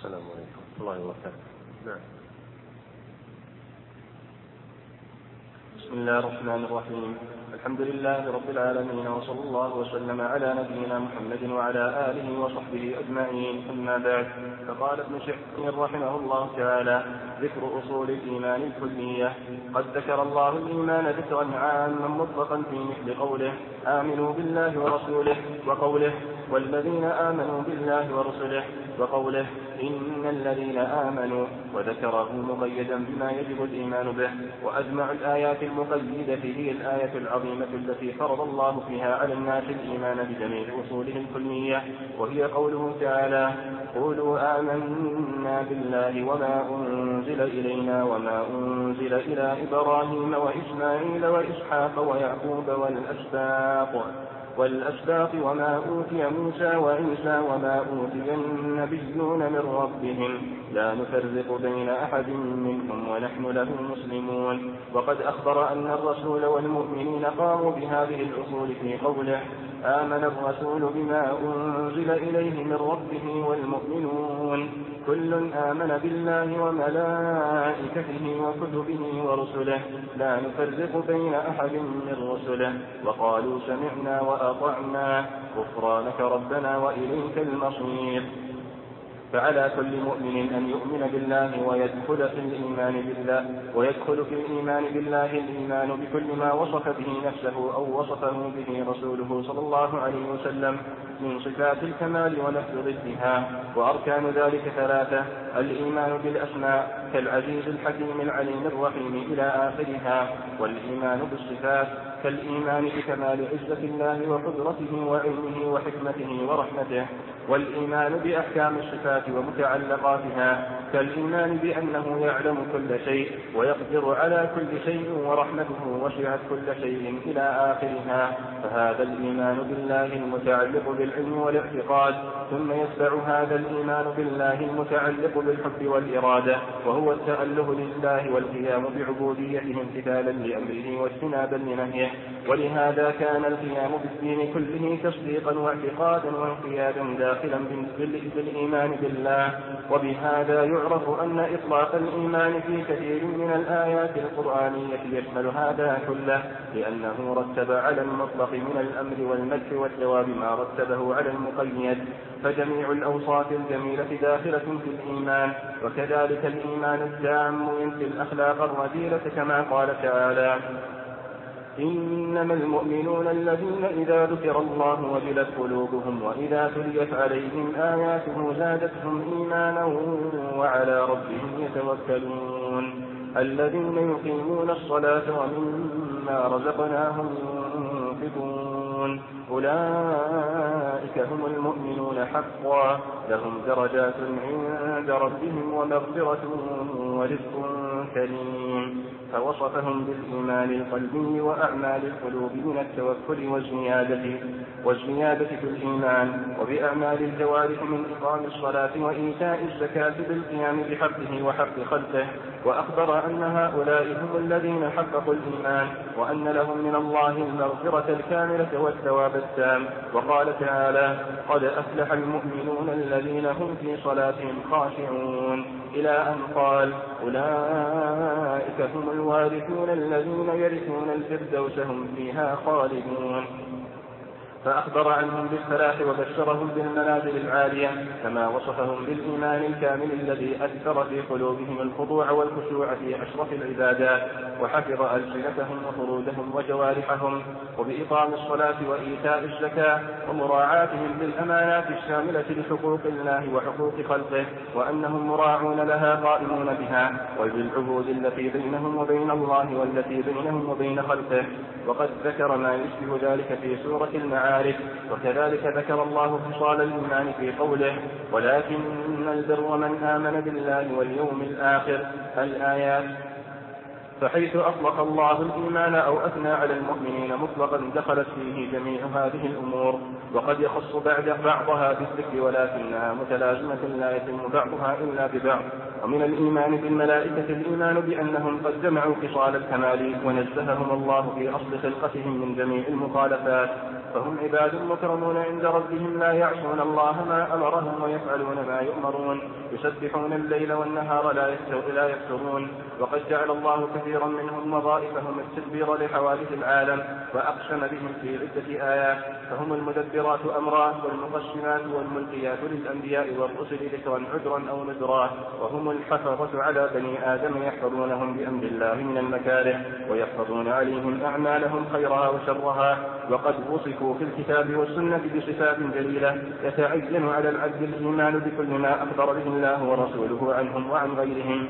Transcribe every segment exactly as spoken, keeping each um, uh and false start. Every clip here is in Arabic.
السلام عليكم ورحمة الله وبركاته. نعم. بسم الله الرحمن الرحيم. الحمد لله رب العالمين، وصلى الله وسلم على نبينا محمد وعلى آله وصحبه أجمعين، أما بعد. فقال ابن شحيح رحمه الله تعالى: ذكر أصول الإيمان الكلية. قد ذكر الله الإيمان ذكرا عاما مطلقا في مثل قوله: آمنوا بالله ورسوله، وقوله: والذين آمنوا بالله ورسله، وقوله: إن الذين آمنوا، وذكره مقيدا بما يجب الإيمان به. وأجمع الآيات المقيدة هي الآية العظيمة التي فرض الله فيها على الناس الإيمان بجميع أصوله الكلية، وهي قوله تعالى: قولوا آمنا بالله وما أنزل إلينا وما أنزل إلى إبراهيم وإسماعيل وإسحاق ويعقوب والأسباط والأسباط وما أوتي موسى وعيسى وما أوتي النبيون من ربهم لا نفرق بين أحد منهم ونحن له مسلمون. وقد أخبر أن الرسول والمؤمنين قاموا بهذه الأصول في قوله: آمن الرسول بما أنزل إليه من ربه والمؤمنون كل آمن بالله وملائكته وكتبه ورسله لا نفرق بين أحد من رسله وقالوا سمعنا وأطعنا غفرانك ربنا وإليك المصير. فعلى كل مؤمن أن يؤمن بالله ويدخل في الإيمان بالله ويدخل في الإيمان بالله الإيمان بكل ما وصف به نفسه أو وصفه به رسوله صلى الله عليه وسلم من صفات الكمال ونفي ضدها. وأركان ذلك ثلاثة: الإيمان بالأسماء كالعزيز الحكيم العليم الرحيم إلى آخرها، والإيمان بالصفات كالإيمان بكمال عزة الله وقدرته وعلمه وحكمته ورحمته، والإيمان بأحكام الصفات ومتعلقاتها كالإيمان بأنه يعلم كل شيء ويقدر على كل شيء ورحمته وسعت كل شيء إلى آخرها. فهذا الإيمان بالله المتعلق بالعلم والاعتقاد، ثم يتبع هذا الإيمان بالله المتعلق بالحب والإرادة، وهو التأله لله والقيام بعبوديته امتثالا لأمره واجتنابا لنهيه. ولهذا كان القيام بالدين كله تصديقا واعتقادا وانقيادا داخلا بالإيمان بالله. وبهذا يعرف أن إطلاق الإيمان في كثير من الآيات القرآنية يشمل هذا كله، لأنه رتب على المطلق من الأمر والمدح والثواب ما رتبه على المقيد. فجميع الأوصاف الجميلة داخلة في الإيمان، وكذلك الإيمان التام ينفي الأخلاق الرذيلة كما قال تعالى: إنما المؤمنون الذين إذا ذكر الله وجلت قلوبهم وإذا تليت عليهم آياته زادتهم إيمانا وعلى ربهم يتوكلون الذين يقيمون الصلاة ومما رزقناهم ينفقون أولئك هم المؤمنون حقا لهم درجات عند ربهم ومغفرة ورزق كريم. فوصفهم بالإيمان القلبي وأعمال القلوب من التوكل والزيادة والزيادة في الإيمان، وبأعمال الجوارح من إقام الصلاة وإيتاء الزكاة بالقيام بحقه وحق خلقه. وأخبر أن هؤلاء هم الذين حققوا الإيمان، وأن لهم من الله المغفرة الكاملة والثواب التام. وقال تعالى: قد أفلح المؤمنون الذين هم في صلاتهم خاشعون، إلى أن قال: أولئك هم الوارثون الذين يرثون الفردوس هم فيها خالدون. فأخبر عنهم بالفلاح وبشرهم بالمنازل العالية، كما وصفهم بالإيمان الكامل الذي أثر في قلوبهم الخضوع والخشوع في أشرف العبادات، وحفظ ألسنتهم وفروجهم وجوارحهم، وبإقام الصلاة وإيتاء الزكاة ومراعاتهم للأمانات الشاملة لحقوق الله وحقوق خلقه، وأنهم مراعون لها قائمون بها، وبالعهود التي بينهم وبين الله والتي بينهم وبين خلقه. وقد ذكر ما يشبه ذلك في سورة المعارف. وكذلك ذكر الله خصال الإيمان في قوله: ولكن البر من آمن بالله واليوم الآخر الآيات. فحيث أطلق الله الإيمان أو أثنى على المؤمنين مطلقا دخلت فيه جميع هذه الأمور، وقد يخص بعد بعضها بالذكر ولكنها متلازمة لا يتم بعضها إلا ببعض. ومن الإيمان بالملائكة الإيمان بأنهم قد جمعوا خصال الكمال ونزههم الله في أصل خلقتهم من جميع المخالفات، فهم عباد مكرمون عند ربهم لا يعصون الله ما أمرهم ويفعلون ما يؤمرون، يسبحون الليل والنهار لا يفترون. وقد جعل الله كثيرا منهم وظائفهم التدبير لحوادث العالم وأقسم بهم في عدة آيات، فهم المدبرات أمرا والمقسمات والملقيات للأنبياء والرسل ذكرا عذرا أو نذرا، وهم الحفظة على بني آدم يحفظونهم بأمر الله من المكاره ويحفظون عليهم أعمالهم خيرها وشرها. وقد وصفوا في الكتاب والسنة بصفات جليلة يتعين على العبد الإيمان بكل ما أخبر به الله ورسوله عنهم وعن غيرهم.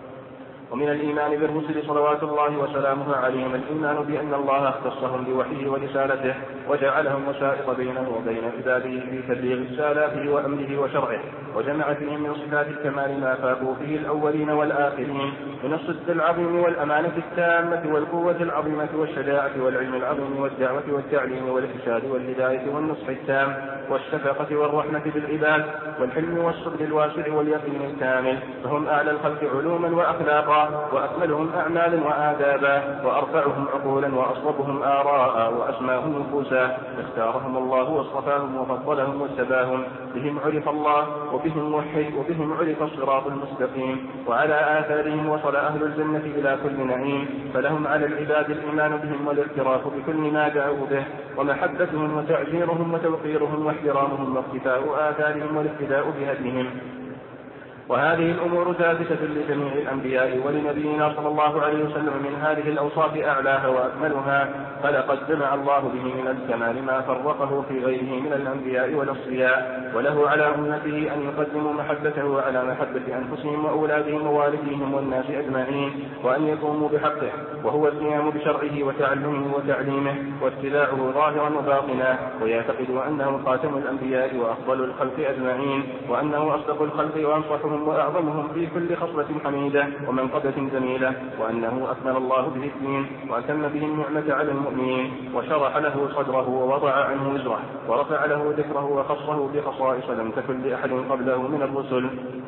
ومن الإيمان بالرسل صلوات الله وسلامه عليهم الإيمان بأن الله اختصهم بوحيه ورسالته وجعلهم وسائط بينه وبين عباده في تبليغ رسالاته وأمره وشرعه، وجمع فيهم من صفات الكمال ما فاقوا فيه الأولين والآخرين من الصدق العظيم والأمانة التامة والقوة العظيمة والشجاعة والعلم العظيم والدعوة والتعليم والإرشاد والهداية والنصح التام والشفقة والرحمة بالعباد والحلم والصبر الواسع واليقين الكامل، فهم أعلى الخلق علوما وأخلاقا وأكملهم أعمالا وآدابا وأرفعهم عقولا وأصوبهم آراء وأسماهم نفوسا، اختارهم الله واصطفاهم وفضلهم واتباهم، بهم عرف الله وبهم وحي وبهم عرف الصراط المستقيم، وعلى آثارهم وصل أهل الجنة إلى كل نعيم، فلهم على العباد الإيمان بهم والاعتراف بكل ما دعوا به ومحبتهم وتعزيرهم وتوقيرهم واحترامهم واقتفاء آثارهم والاقتداء بهديهم. وهذه الأمور ثابتة لجميع الأنبياء ولنبينا صلى الله عليه وسلم من هذه الأوصاف أعلاها وأكملها، فلقد جمع الله به من الكمال ما فرقه في غيره من الأنبياء والأصفياء، وله على أمته أن يقدموا محبته على محبة أنفسهم وأولادهم ووالديهم والناس أجمعين، وأن يقوموا بحقه وهو القيام بشرعه وتعلمه وتعليمه واتباعه ظاهرا وباطنا، ويعتقدوا أنه خاتم الأنبياء وأفضل الخلق أجمعين، وأنه أصدق الخلق وأنصحهم وأعظمهم في كل خصلة حميدة ومنقبة جميلة، وأنه أكمل الله به الدين وأتم به النعمة على المؤمنين وشرح له صدره ووضع عنه وزره ورفع له ذكره وخصه بخصائص لم تكن لأحد قبله من الرسل،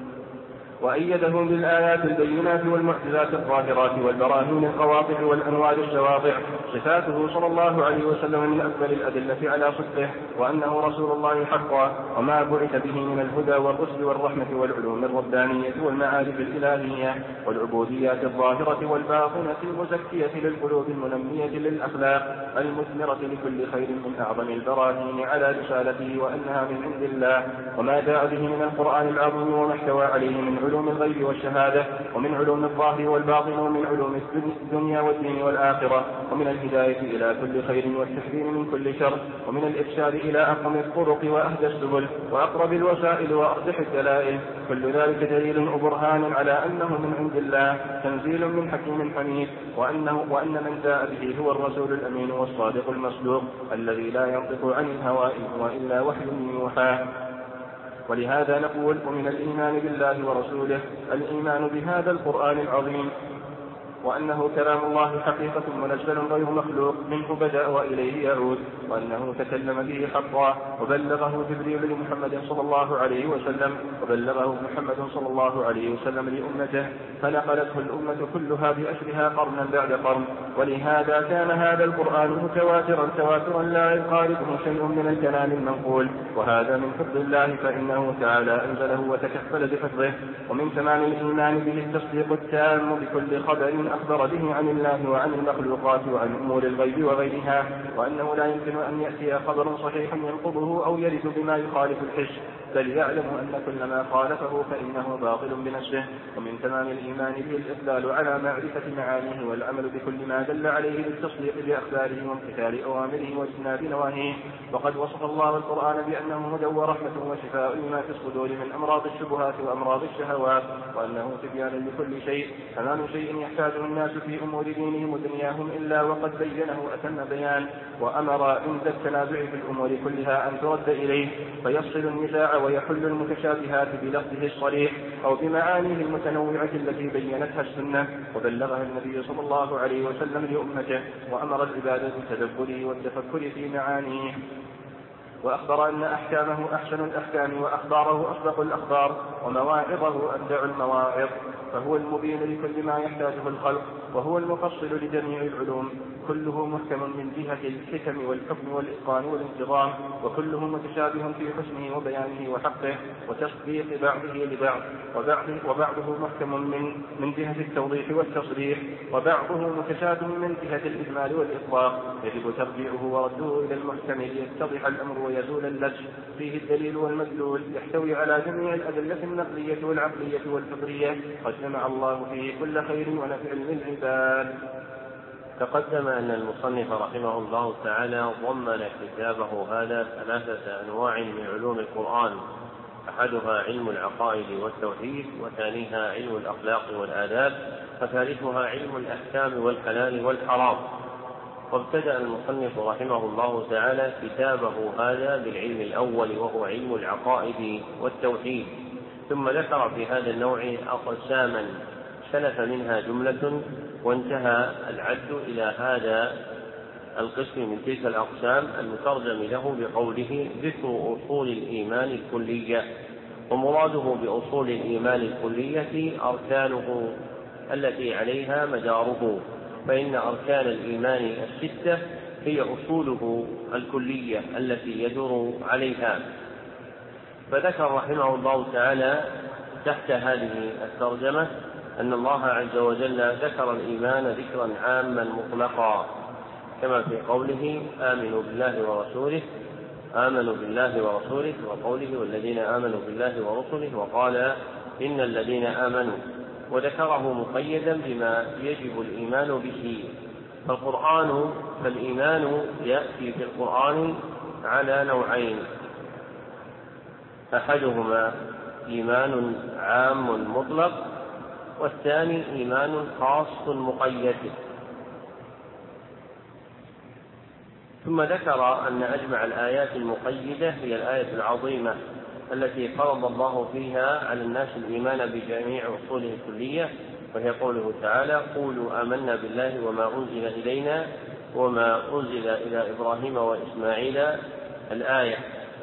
وأيدهم بالآيات البينات والمعجزات الظاهرات والبراهين القواطع والأنوار الشواطع، صفاته صلى الله عليه وسلم من أكبر الأدلة على صدقه وأنه رسول الله حقا، وما بعث به من الهدى والرشد والرحمة والعلوم الربانية والمعارف الإلهية والعبوديات الظاهرة والباطنة المزكية للقلوب المنمية للأخلاق المثمرة لكل خير من أعظم البراهين على رسالته وأنها من عند الله، وما جاء به من القرآن العظيم وما احتوى عليه من علوم الغيب والشهادة ومن علوم الظاهر والباطن ومن علوم الدنيا والدين والآخرة، ومن الهداية إلى كل خير والتحذير من كل شر، ومن الإرشاد إلى أقوم الطرق وأهدى السبل وأقرب الوسائل وأرجح الدلائل، كل ذلك دليل وبرهان على أنه من عند الله تنزيل من حكيم حميد، وأنه وأن من جاء به هو الرسول الأمين والصادق المصدوق الذي لا ينطق عن الهوى إن هو إلا وحي يوحى. ولهذا نقول ومن الإيمان بالله ورسوله الإيمان بهذا القرآن العظيم وأنه كلام الله حقيقة منزل غير مخلوق منه بدأ وإليه يعود، وأنه تكلم به حقا وبلغه جبريل لمحمد صلى الله عليه وسلم وبلغه محمد صلى الله عليه وسلم لأمته فنقلته الأمة كلها بأسرها قرنا بعد قرن، ولهذا كان هذا القرآن متواترا تواترا لا يقاربه شيء من الكلام المنقول، وهذا من فضل الله فإنه تعالى أنزله وتكفل بحفظه. ومن تمام الإيمان به التصديق التام بكل خبر أخبر به عن الله وعن المخلوقات وعن أمور الغيب وغيرها، وأنه لا يمكن أن يأتي خبر صحيح ينقضه أو يرد بما يخالف الحس، بل يعلم أن كل ما خالفه فإنه باطل بنفسه. ومن تمام الإيمان به الإقبال على معرفة معانيه والعمل بكل ما دل عليه بالتصديق بأخباره وامتثال أوامره واجتناب نواهيه. وقد وصف الله القرآن بأنه هدى ورحمة وشفاء لما في الصدور من أمراض الشبهات وأمراض الشهوات، وأنه تبيان لكل شيء، فما من شيء يحتاجه الناس في أمور دينهم ودنياهم إلا وقد بينه أتم بيان، وأمر عند التنازع في الأمور كلها أن ترد إليه فيفصل النزاع ويحل المتشابهات بلفظه الصريح أو بمعانيه المتنوعة التي بينتها السنة وبلغها النبي صلى الله عليه وسلم لأمته، وأمر العباد بالتدبر والتفكر في معانيه. وأخبر أن أحكامه أحسن الأحكام، وأخباره أصدق الأخبار، ومواعظه أبدع المواعظ، فهو المبين لكل ما يحتاجه الخلق، وهو المفصل لجميع العلوم، كله محكم من جهة الحكم والحكم والإتقان والانتظام، وكله متشابه في حسنه وبيانه وحقه وتصديق بعضه لبعض، وبعضه محكم من من جهة التوضيح والتصريح، وبعضه متشابه من جهة الإجمال والإطلاق، يجب ترجيعه ورده إلى المحكم ليتضح الأمر ويزول اللبس، فيه الدليل والمدلول، يحتوي على جميع الأدلة النقلية والعقلية والفطرية، قد جمع الله فيه كل خير ونفع للعباد. تقدم أن المصنف رحمه الله تعالى ضمن كتابه هذا ثلاثة أنواع من علوم القرآن، أحدها علم العقائد والتوحيد، وثانيها علم الأخلاق والآداب، وثالثها علم الأحكام والحلال والحرام. وابتدأ المصنف رحمه الله تعالى كتابه هذا بالعلم الأول وهو علم العقائد والتوحيد، ثم ذكر في هذا النوع أقساما سلف منها جملة، وانتهى العد إلى هذا القسم من تلك الأقسام المترجم له بقوله ذكر أصول الإيمان الكلية. ومراده بأصول الإيمان الكلية أركانه التي عليها مداره، فإن أركان الإيمان الستة هي أصوله الكلية التي يدور عليها. فذكر رحمه الله تعالى تحت هذه الترجمة أن الله عز وجل ذكر الإيمان ذكرا عاما مطلقا، كما في قوله آمنوا بالله ورسوله آمنوا بالله ورسوله وقوله والذين آمنوا بالله ورسله، وقال إن الذين آمنوا، وذكره مقيدا بما يجب الإيمان به. فالقرآن فالإيمان يأتي في القرآن على نوعين، أحدهما إيمان عام مطلق، والثاني إيمان خاص مقيد. ثم ذكر أن أجمع الآيات المقيدة هي الآية العظيمة التي فرض الله فيها على الناس الإيمان بجميع أصوله الكلية، وهي قوله تعالى قولوا آمنا بالله وما أنزل إلينا وما أنزل إلى إبراهيم وإسماعيل الآية.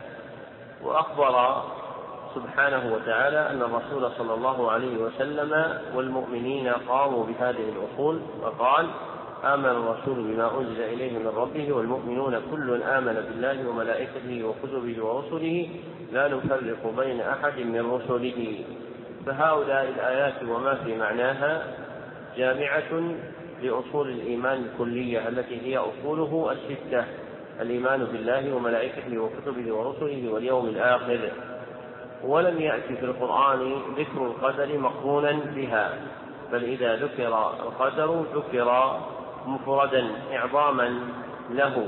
وأخبر سبحانه وتعالى أن الرسول صلى الله عليه وسلم والمؤمنين قاموا بهذه الأصول، وقال آمن الرسول بما أنزل إليه من ربه والمؤمنون كل آمن بالله وملائكته وكتبه ورسله لا نفرق بين أحد من رسله. فهؤلاء الآيات وما في معناها جامعة لأصول الإيمان الكلية التي هي أصوله الستة: الإيمان بالله وملائكته وكتبه ورسله واليوم الآخر. ولم يأتي في القرآن ذكر القدر مقرونا بها، بل إذا ذكر القدر ذكر مفردا إعظاما له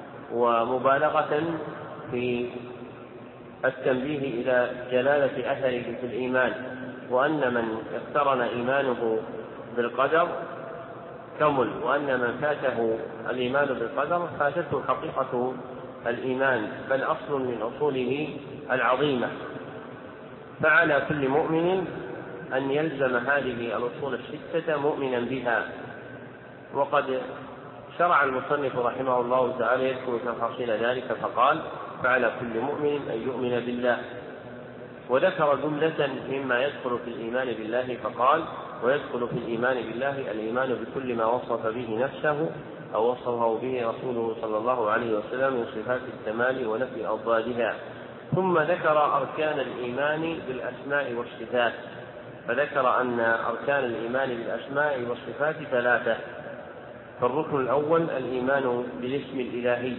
ومبالغة في التنبيه إلى جلالة أثره في الإيمان، وأن من اقترن إيمانه بالقدر كمل، وأن من فاته الإيمان بالقدر فاتته حقيقة الإيمان، بل أصل من أصوله العظيمة. فعلى كل مؤمن أن يلزم هذه الأصول الستة مؤمنا بها. وقد شرع المصنف رحمه الله تعالى يذكر تفاصيل ذلك فقال فعلى كل مؤمن أن يؤمن بالله، وذكر جملة مما يدخل في الإيمان بالله فقال ويدخل في الإيمان بالله الإيمان بكل ما وصف به نفسه أو وصفه به رسوله صلى الله عليه وسلم من صفات الكمال ونفي أضدادها. ثم ذكر أركان الإيمان بالأسماء والصفات، فذكر أن أركان الإيمان بالأسماء والصفات ثلاثة. فالركن الأول الإيمان بالاسم الإلهي،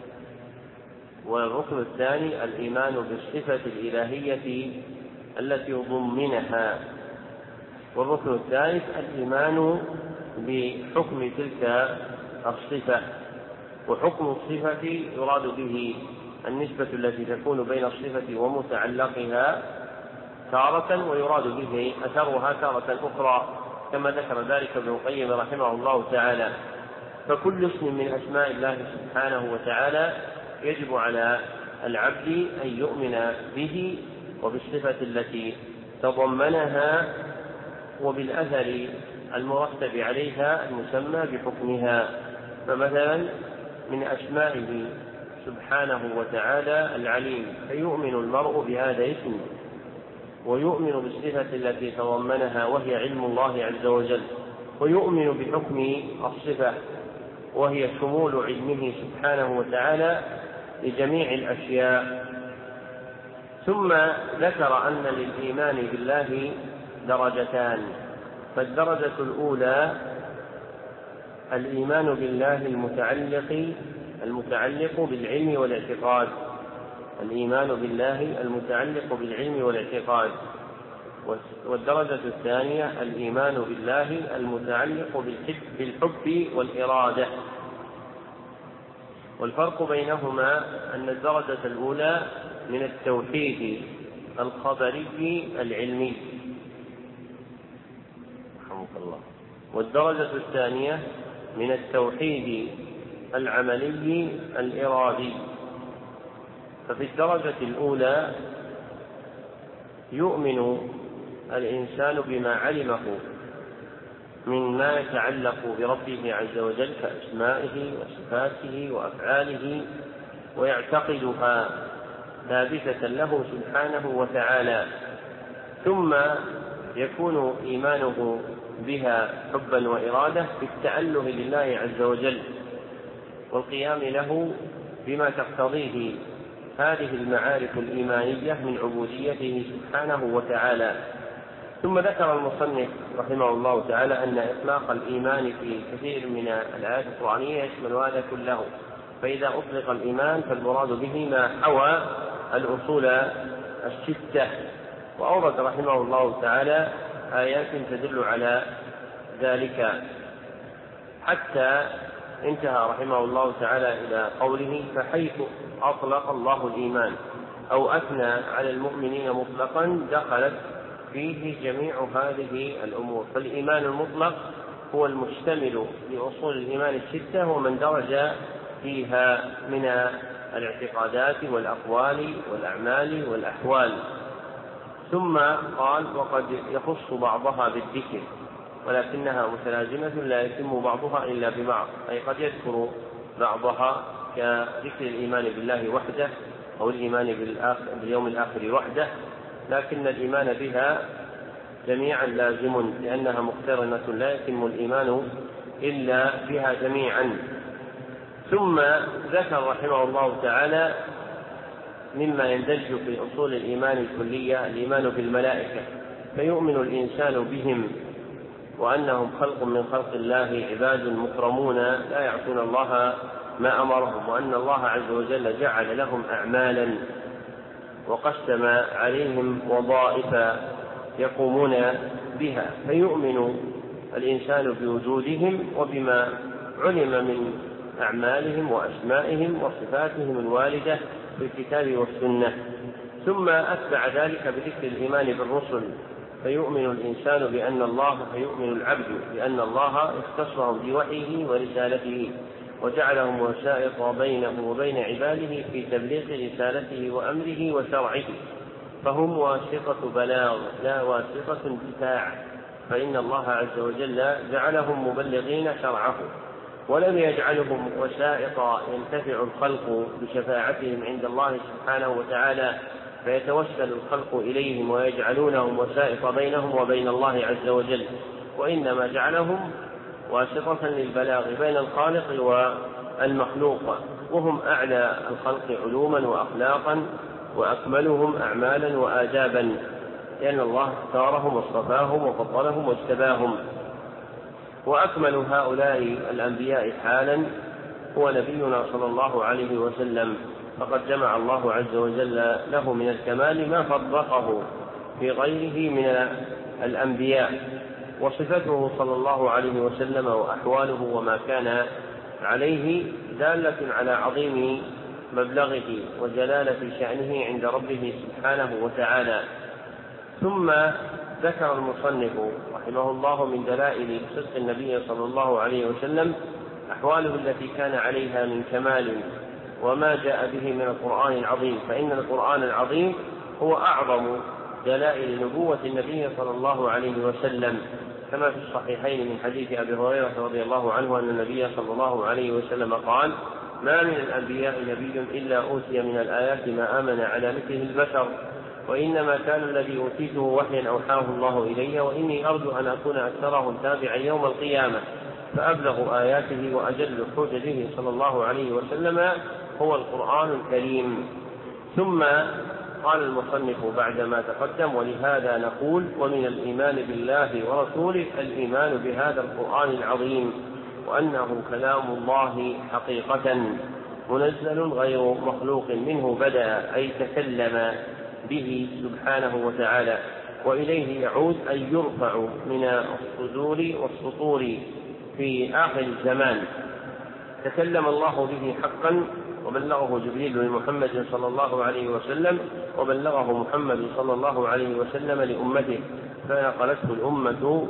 والركن الثاني الإيمان بالصفة الإلهية التي ضمنها، والركن الثالث الإيمان بحكم تلك الصفة. وحكم الصفة يراد به النسبة التي تكون بين الصفة ومتعلقها تارة، ويراد به أثرها تارة أخرى، كما ذكر ذلك ابن القيم رحمه الله تعالى. فكل اسم من أسماء الله سبحانه وتعالى يجب على العبد أن يؤمن به وبالصفة التي تضمنها وبالأثر المرتب عليها المسمى بحكمها. فمثلا من أسمائه سبحانه وتعالى العليم، فيؤمن المرء بهذا اسمه ويؤمن بالصفة التي تضمنها وهي علم الله عز وجل، ويؤمن بحكم الصفة وهي شمول علمه سبحانه وتعالى لجميع الأشياء. ثم ذكر أن للإيمان بالله درجتان، فالدرجة الأولى الإيمان بالله المتعلق المتعلق بالعلم والاعتقاد، الإيمان بالله المتعلق بالعلم والاعتقاد. والدرجة الثانية الإيمان بالله المتعلق بالحب والإرادة. والفرق بينهما أن الدرجة الأولى من التوحيد الخبري العلمي رحمك الله، والدرجة الثانية من التوحيد العملي الإرادي. ففي الدرجة الأولى يؤمن الإنسان بما علمه مما يتعلق بربه عز وجل كأسمائه وصفاته وأفعاله، ويعتقدها ثابتة له سبحانه وتعالى، ثم يكون إيمانه بها حبا وإرادة بالتأله لله عز وجل والقيام له بما تقتضيه هذه المعارف الإيمانية من عبوديته سبحانه وتعالى. ثم ذكر المصنف رحمه الله تعالى أن إطلاق الإيمان في كثير من الآيات القرآنية يشمل هذا كله، فإذا أطلق الإيمان فالمراد به ما حوى الأصول الستة. وأورد رحمه الله تعالى آيات تدل على ذلك حتى انتهى رحمه الله تعالى إلى قوله: فحيث أطلق الله الإيمان أو أثنى على المؤمنين مطلقا دخلت فيه جميع هذه الأمور. فالإيمان المطلق هو المشتمل لأصول الإيمان الستة ومن درج فيها من الاعتقادات والأقوال والأعمال والأحوال. ثم قال: وقد يخص بعضها بالذكر ولكنها متلازمة لا يتم بعضها إلا ببعض، أي قد يذكر بعضها كذكر الإيمان بالله وحده أو الإيمان باليوم الآخر وحده، لكن الإيمان بها جميعا لازم لأنها مقترنة لا يتم الإيمان إلا بها جميعا. ثم ذكر رحمه الله تعالى مما يندرج في أصول الإيمان الكلية الإيمان بالملائكة، فيؤمن الإنسان بهم وأنهم خلق من خلق الله عباد مكرمون لا يعصون الله ما أمرهم، وأن الله عز وجل جعل لهم أعمالا وقسم عليهم وظائف يقومون بها، فيؤمن الإنسان بوجودهم وبما علم من أعمالهم وأسمائهم وصفاتهم الواردة في الكتاب والسنة. ثم أتبع ذلك بذكر الإيمان بالرسل، فيؤمن الإنسان بأن الله فيؤمن العبد بأن الله اختصهم بوحيه ورسالته وجعلهم وسائط بينه وبين عباده في تبليغ رسالته وأمره وشرعه، فهم واسطة بلاغ لا واسطة دفاع، فإن الله عز وجل جعلهم مبلغين شرعه ولم يجعلهم وسائط ينتفع الخلق بشفاعتهم عند الله سبحانه وتعالى فيتوسل الخلق إليهم ويجعلونهم وسائط بينهم وبين الله عز وجل، وإنما جعلهم واسطة للبلاغ بين الخالق والمخلوق، وهم أعلى الخلق علوما وأخلاقا وأكملهم أعمالا وآدابا، لأن الله اختارهم واصطفاهم وفضلهم واجتباهم. وأكمل هؤلاء الأنبياء حالا هو نبينا صلى الله عليه وسلم، فقد جمع الله عز وجل له من الكمال ما فرقه في غيره من الأنبياء، وصفته صلى الله عليه وسلم وأحواله وما كان عليه دالة على عظيم مبلغه وجلالة شأنه عند ربه سبحانه وتعالى. ثم ذكر المصنف رحمه الله من دلائل صدق النبي صلى الله عليه وسلم أحواله التي كان عليها من كمال وما جاء به من القرآن العظيم، فإن القرآن العظيم هو أعظم دلائل نبوة النبي صلى الله عليه وسلم، كما في الصحيحين من حديث أبي هريرة رضي الله عنه أن النبي صلى الله عليه وسلم قال: ما من الأنبياء نبي إلا أوتي من الآيات ما آمن على مثله البشر، وإنما كان الذي أوتيته وحيا أوحاه الله إلي، وإني أرجو أن أكون أكثرهم تابعا يوم القيامة. فأبلغ آياته وأجل حججه صلى الله عليه وسلم هو القرآن الكريم. ثم قال المصنف بعدما تقدم: ولهذا نقول ومن الإيمان بالله ورسوله الإيمان بهذا القرآن العظيم، وأنه كلام الله حقيقة منزل غير مخلوق منه بدأ، أي تكلم به سبحانه وتعالى، وإليه يعود أن يرفع من الصدور والسطور في آخر الزمان. تكلم الله به حقا، وبلغه جبريل لمحمد صلى الله عليه وسلم، وبلغه محمد صلى الله عليه وسلم لأمته، فنقلته الأمة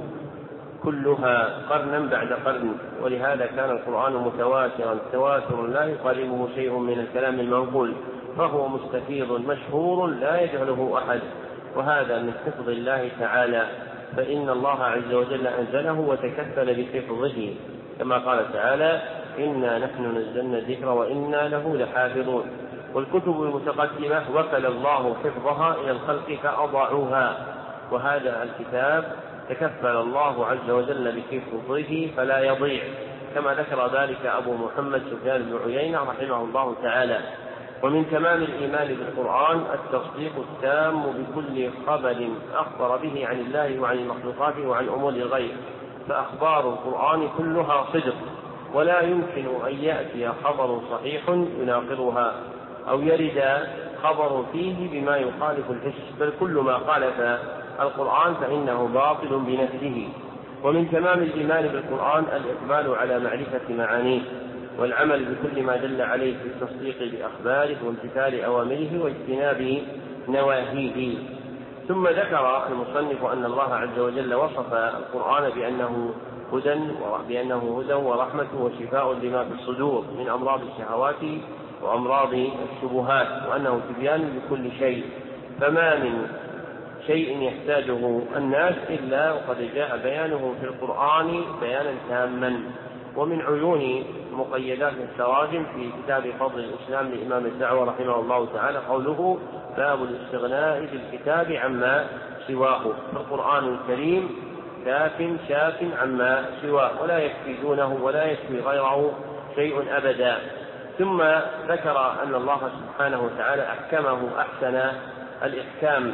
كلها قرنا بعد قرن. ولهذا كان القرآن متواترا تواتر لا يقاربه شيء من الكلام المنقول، فهو مستفيض مشهور لا يجهله أحد، وهذا من حفظ الله تعالى، فإن الله عز وجل أنزله وتكفل بحفظه، كما قال تعالى: إنا نحن نزلنا الذكر وإنا له لحافظون. والكتب المتقدمة وكل الله حفظها إلى الخلق فأضاعوها، وهذا الكتاب تكفل الله عز وجل بحفظه فلا يضيع، كما ذكر ذلك أبو محمد سفيان بن عيينة رحمه الله تعالى. ومن تمام الإيمان بالقرآن التصديق التام بكل خبر أخبر به عن الله وعن المخلوقات وعن أمور الغيب، فأخبار القرآن كلها صدق، ولا يمكن أن يأتي خبر صحيح يناقضها أو يرد خبر فيه بما يخالف الحس، بل كل ما خالف القرآن فإنه باطل بنفسه. ومن تمام الإيمان بالقرآن الإقبال على معرفة معانيه، والعمل بكل ما دل عليه في التصديق بأخباره وامتثال أوامره واجتناب نواهيه. ثم ذكر المصنف أن الله عز وجل وصف القرآن بأنه هدى بأنه هدى ورحمة وشفاء لما في الصدور من أمراض الشهوات وأمراض الشبهات، وأنه تبيان لكل شيء، فما من شيء يحتاجه الناس إلا وقد جاء بيانه في القرآن بيانا تاما. ومن عيون مقيدات التراجم في كتاب فضل الإسلام لإمام الدعوة رحمه الله تعالى قوله: باب الاستغناء بالكتاب عما سواه، فالقرآن الكريم كاف شاف عما سواه، ولا يكفي دونه ولا يكفي غيره شيء أبدا. ثم ذكر أن الله سبحانه وتعالى أحكمه أحسن الإحكام،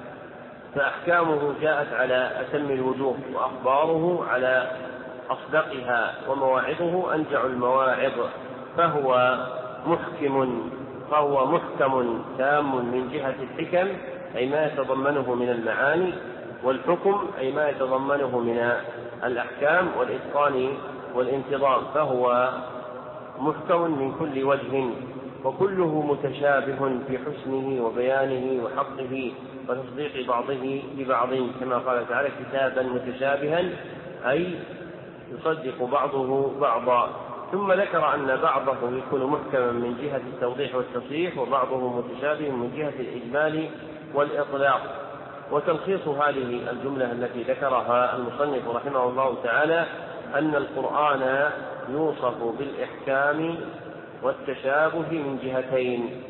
فأحكامه جاءت على أتم الوجوه، وأخباره على أصدقها، ومواعظه أنجع المواعظ، فهو محكم فهو محكم تام من جهة الحكم، أي ما يتضمنه من المعاني، والحكم أي ما يتضمنه من الأحكام والإتقان والانتظام، فهو محكم من كل وجه، وكله متشابه في حسنه وبيانه وحقه وتصديق بعضه ببعض، كما قال تعالى: كتابا متشابها، أي يصدق بعضه بعضا. ثم ذكر أن بعضه يكون محكما من جهة التوضيح والتصحيح، وبعضه متشابه من جهة الإجمال والإطلاق. وتلخيص هذه الجملة التي ذكرها المصنف رحمه الله تعالى أن القرآن يوصف بالإحكام والتشابه من جهتين: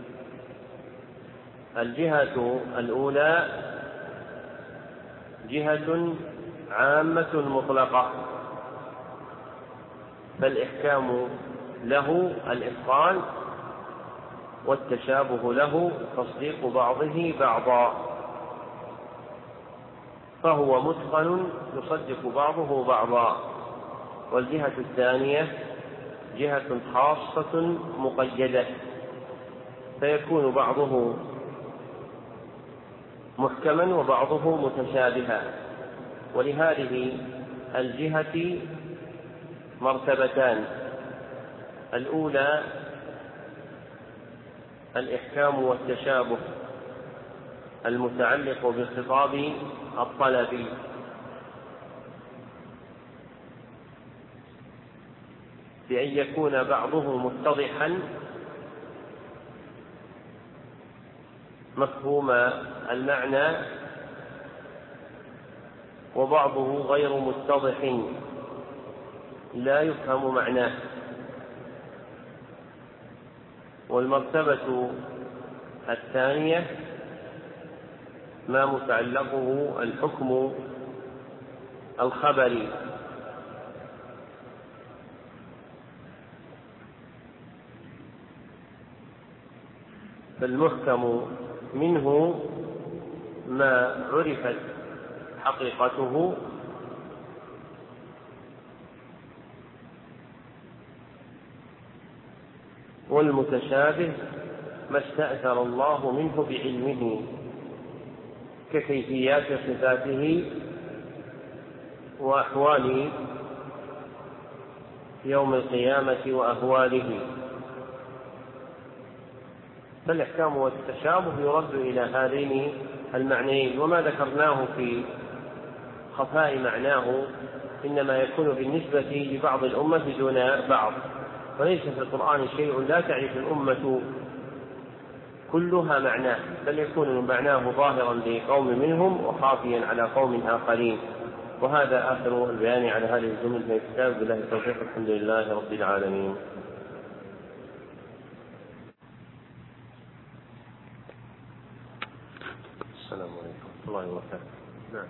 الجهة الأولى جهة عامة مطلقة، فالإحكام له الإتقان، والتشابه له تصديق بعضه بعضا، فهو متقن يصدق بعضه بعضا. والجهة الثانية جهة خاصة مقيدة، فيكون بعضه محكما وبعضه متشابها. ولهذه الجهة مرتبتان: الأولى الإحكام والتشابه المتعلق بالخطاب الطلبي، بأن يكون بعضه متضحا مفهوم المعنى، وبعضه غير متضح لا يفهم معناه. والمرتبة الثانية ما متعلقه الحكم الخبري، فالمحكم منه ما عرفت حقيقته والمتشابه ما استأثر الله منه بعلمه ككيفيات صفاته وأحوال يوم القيامة وأهواله. فالإحكام والتشابه يرد إلى هذين المعنيين، وما ذكرناه في خفاء معناه إنما يكون بالنسبة لبعض الأمة دون بعض، وليس في القرآن شيء لا تعرف الأمة كلها معناه، بل يكون معناه ظاهرا لقوم منهم وخافيا على قوم آخرين. وهذا آخر البيان على هذه الجمل من الكتاب. بالله التوفيق، الحمد لله رب العالمين. السلام عليكم ورحمة الله وبركاته. نعم.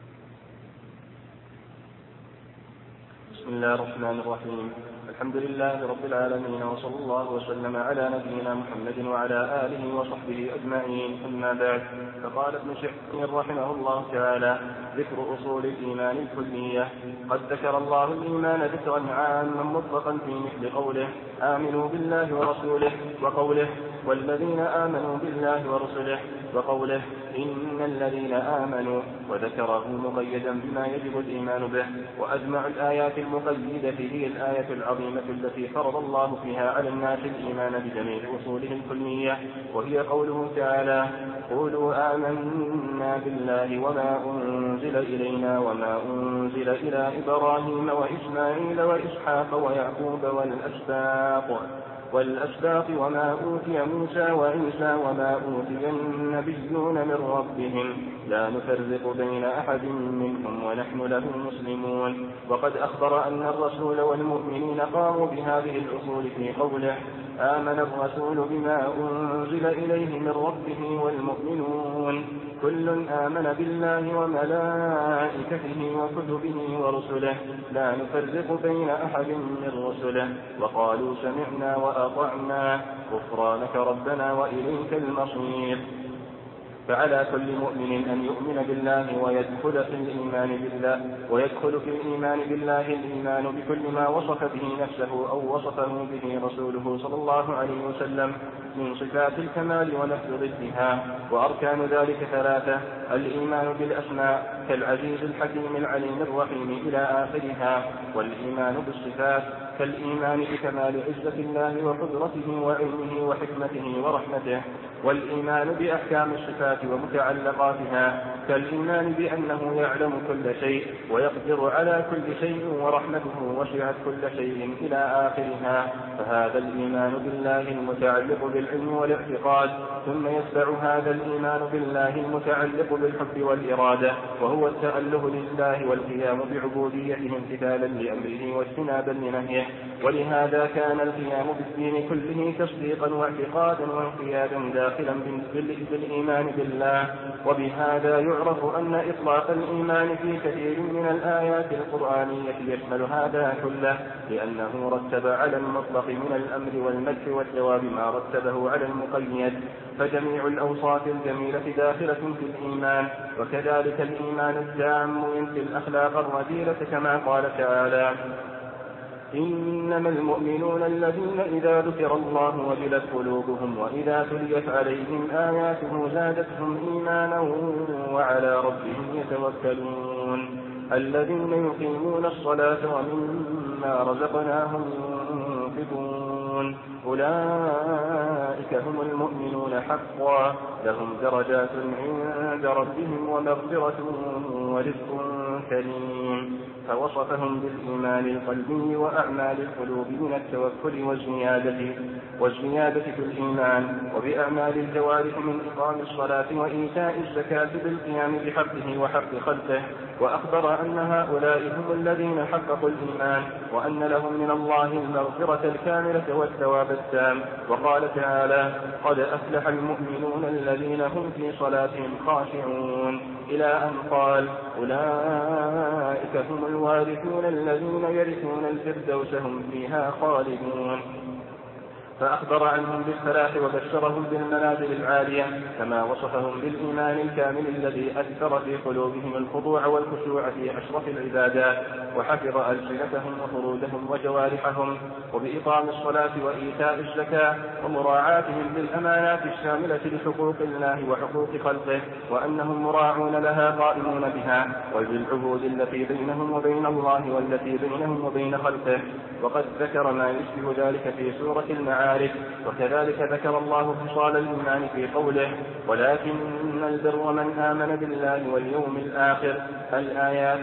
بسم الله الرحمن الرحيم. الحمد لله رب العالمين، وصلى الله وسلم على نبينا محمد وعلى آله وصحبه أجمعين، أما بعد. فقال ابن شقيق رحمه الله تعالى: ذكر أصول الإيمان الكلية. قد ذكر الله الإيمان ذكرا عاما مطلقا في مثل قوله: آمنوا بالله ورسوله، وقوله: والذين آمنوا بالله ورسله، وقوله: إن الذين آمنوا، وذكره مقيدا بما يجب الإيمان به. وأجمع الآيات المقيدة هي الآية العظيمة التي فرض الله فيها على الناس الإيمان بجميع أصوله الكلية، وهي قوله تعالى: قولوا آمنا بالله وما أنزل إلينا وما أنزل إلى إبراهيم وإسماعيل وإسحاق ويعقوب والأسباط والأسباط وما أوتي موسى وعيسى وما أوتي النبيون من ربهم لا نفرق بين أحد منهم ونحن له مسلمون. وقد أخبر أن الرسول والمؤمنين قاموا بهذه الأصول في قوله: آمن الرسول بما أنزل إليه من ربه والمؤمنون كل آمن بالله وملائكته وكتبه ورسله لا نفرق بين أحد من رسله وقالوا سمعنا وأطعنا غفرانك ربنا وإليك المصير. فعلى كل مؤمن أن يؤمن بالله ويدخل في الإيمان بالله ويدخل في الإيمان بالله الإيمان بكل ما وصف به نفسه أو وصفه به رسوله صلى الله عليه وسلم من صفات الكمال ونفي ضدها. وأركان ذلك ثلاثة: الإيمان بالأسماء كالعزيز الحكيم العليم الرحيم إلى آخرها، والإيمان بالصفات كالإيمان بكمال عزة الله وقدرته وعلمه وحكمته ورحمته، والإيمان بأحكام الصفات ومتعلقاتها كالإيمان بأنه يعلم كل شيء ويقدر على كل شيء ورحمته وسعت كل شيء إلى آخرها. فهذا الإيمان بالله المتعلق بالعلم والاعتقاد، ثم يتبع هذا الإيمان بالله المتعلق بالحب والإرادة، وهو التأله لله والقيام بعبوديته امتثالا لأمره واجتنابا لنهيه. ولهذا كان القيام بالدين كله تصديقا واعتقادا وانقيادا داخلا بالإيمان بالله. وبهذا يعرف أن إطلاق الإيمان في كثير من الآيات القرآنية يشمل هذا كله، لأنه رتب على المطلق من الأمر والمدح والجواب ما رتبه على المقيد. فجميع الأوصاف الجميلة داخلة في الإيمان، وكذلك الإيمان التام ينفي الأخلاق الرذيلة كما قال تعالى: إنما المؤمنون الذين إذا ذكر الله وجلت قلوبهم وإذا تليت عليهم آياته زادتهم إيمانا وعلى ربهم يتوكلون الذين يقيمون الصلاة ومما رزقناهم ينفقون أولئك هم المؤمنون حقا لهم درجات عند ربهم ومغفرة ورزق كريم. فوصفهم بالإيمان القلبي وأعمال القلوب من التوكل والزيادة والزيادة في الإيمان، وبأعمال الجوارح من إقام الصلاة وإيتاء الزكاة بالقيام بحقه وحق خلقه. وأخبر أن هؤلاء هم الذين حققوا الإيمان، وأن لهم من الله المغفرة الكاملة والثواب التام. وقال تعالى: قد أفلح المؤمنون الذين هم في صلاتهم خاشعون، إلى أن قال: أولئك هم الوارثون الذين يرثون الفردوس هم فيها خالدون. فأخبر عنهم بالفلاح وبشرهم بالمنازل العالية، كما وصفهم بالإيمان الكامل الذي أثر في قلوبهم الخضوع والخشوع في أشرف العبادات، وحفظ ألسنتهم وفروجهم وجوارحهم، وبإقام الصلاة وإيتاء الزكاة، ومراعاتهم للأمانات الشاملة لحقوق الله وحقوق خلقه، وأنهم مراعون لها قائمون بها، وبالعهود التي بينهم وبين الله والتي بينهم وبين خلقه. وقد ذكر ما يشبه ذلك في سورة المعارف. وكذلك ذكر الله خصال الإيمان في قوله: ولكن البر من آمن بالله واليوم الآخر، الآيات.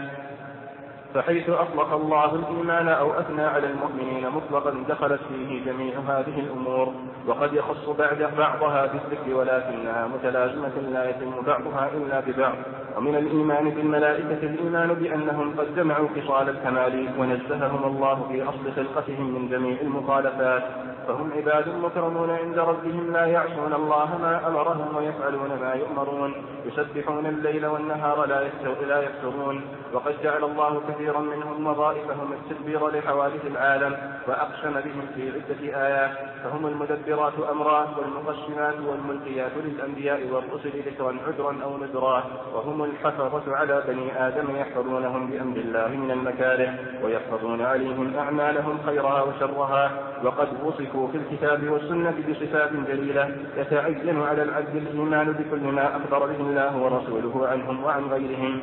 فحيث أطلق الله الإيمان أو أثنى على المؤمنين مطلقا دخلت فيه جميع هذه الأمور، وقد يخص بعد بعضها بالذكر، ولكنها متلازمة لا يتم بعضها إلا ببعض. ومن الإيمان بالملائكة الإيمان بأنهم قد جمعوا خصال الكمال، ونزههم الله في أصل خلقتهم من جميع المخالفات، فهم عباد مكرمون عند ربهم لا يعصون الله ما أمرهم ويفعلون ما يؤمرون، يسبحون الليل والنهار لا يفترون. وقد جعل الله كثيرا منهم وظائفهم التدبير لحوادث العالم، وأقسم بهم في عدة آيات، فهم المدبرات أمرا، والمقسمات والملقيات للأنبياء والرسل ذكرا عذرا أو نذرا، وهم الحفظة على بني آدم يحفظونهم بأمر الله من المكاره، ويحفظون عليهم أعمالهم خيرها وشرها. وقد وصفوا في الكتاب والسنة بصفات جليلة يتعين على العبد الإيمان بكل ما أخبر به الله ورسوله عنهم وعن غيرهم.